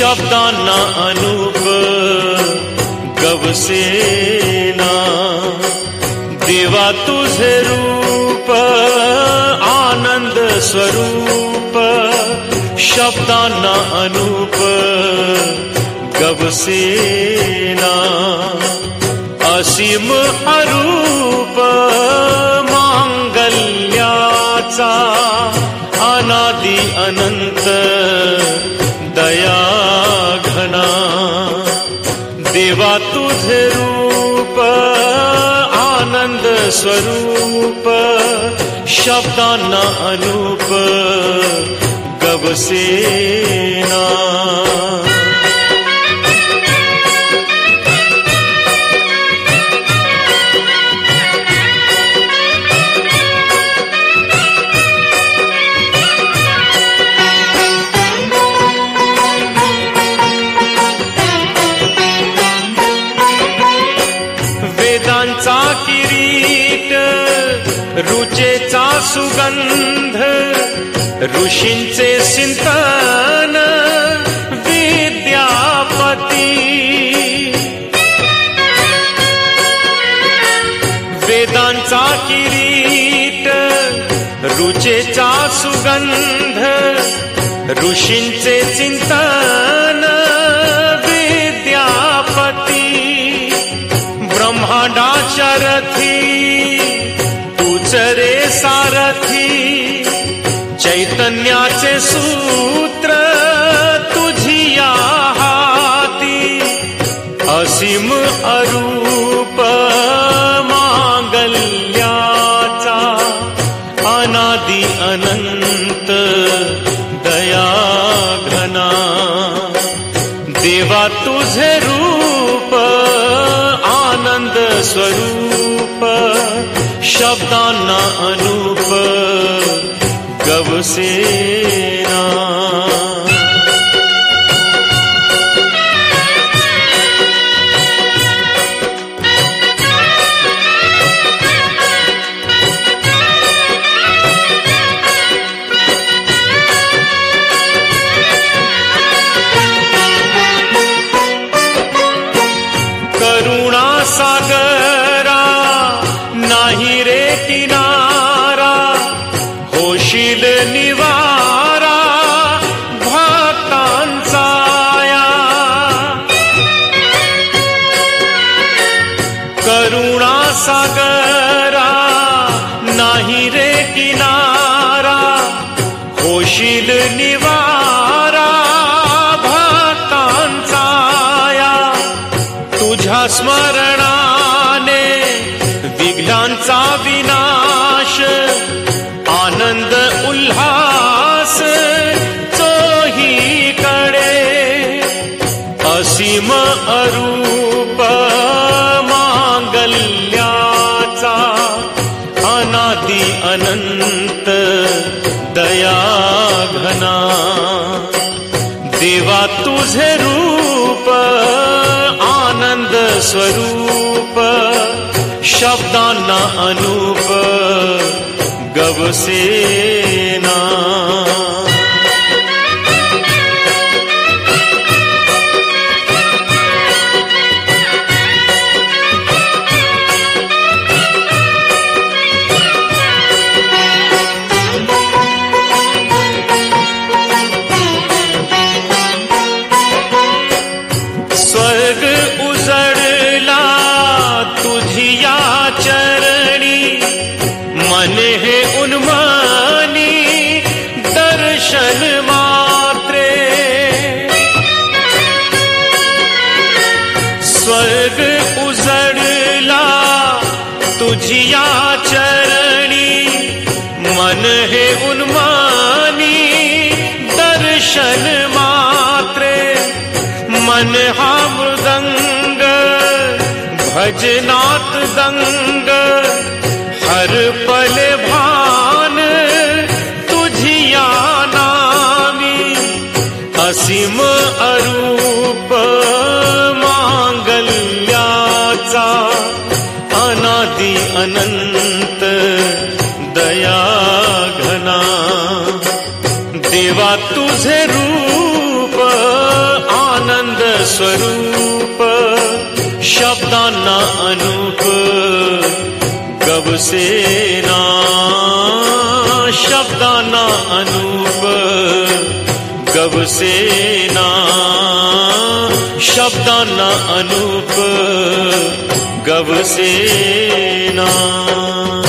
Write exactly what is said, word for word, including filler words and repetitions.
शब्दांना अनूप गवसेना. देवा तुझे रूप आनंद स्वरूप, शब्दांना अनूप गवसेना. असीम अरूप मांगल्याचा, अनादि अनंत दया घना. देवा तुझे रूप आनंद स्वरूप, शब्दांना अनूप गवसेना. वेदांचा किरीट रुचेचा सुगंध, ऋषींचे चिंतन विद्यापती. वेदांचा किरीट रुचेचा सुगंध, ऋषींचे चिंतन विद्यापती. ब्रह्मांडाच्या रथी तूच रे सारथी, चैतन्याचे सूत्र तुझिया हाती. असीम अरूप मांगल्याचा, अनादि अनंत दया घना. देवा तुझे रूप आनंद स्वरूप, शब्दांना अनूप गवसेना. करुणा सागरा नाही रे किनारा, होशील निवारा भक्तांचा या. करुणा सागरा नाही रे किनारा, होशील निवारा भक्तांचा या. तुझ्या स्मरणाने विघ्नांचा विनाश, आनंद उल्हास चोहीकडे. असीम अरूप मांगल्याचा, अनादि अनंत दया घना. देवा तुझे रूप आनंद स्वरूप, शब्दांना अनूप गवसेना. स्वर्ग उजड़ला तुझिया चरणी, मन हे उन्मानी दर्शन मात्रे. स्वर्ग उजड़ला तुझिया चरणी, मन हे उन्मानी दर्शन मात्रे. मन हा मृदंग भजनात दंग, हर पल भान तुझिया नामी. असीम अरूप मांगल्याचा, अनादि अनंत दया घना. देवा तुझे रूप स्वरूप शब्दांना अनूप गवसेना शब्दांना अनूप गवसेना शब्दांना अनूप गवसेना